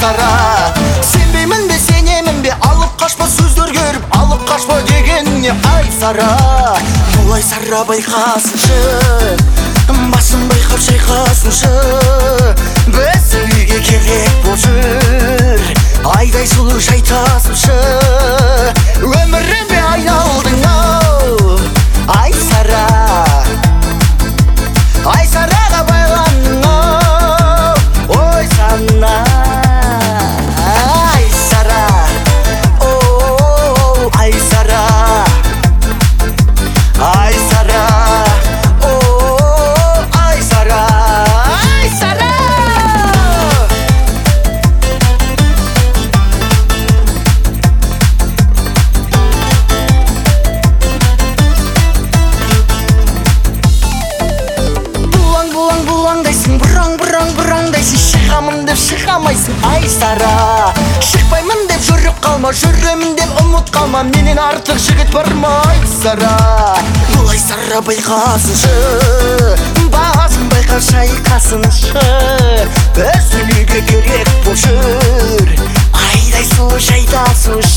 Сара. Сенбеймін бе сенемін бе, алып қашпа сөздер көріп, алып қашпа дегенне ай Сара. Олай Сара байқасыншы, басын байқап шайқасыншы, біз үйге керек бол жүр, айдай сұлу жайтасыншы. Өміріме айналдың ау ай Сара, ай Сараға байландың ау, ой сана ай Сара, оу ай Сара, ай Сара, оу ай Сара, ай Сара. Булаңдайсың, бұраңдайсың, шығамын деп шығамайсың ай Сара. Шықпаймын деп жүріп қалма, жүремін деп ұмыт қалма, менен артық жігіт бар ма ай Сара. Олай Сара байқасыншы, басын байқа шайқасыншы, біз үйге керек бол жүр, айдай сұлу жайдасыншы.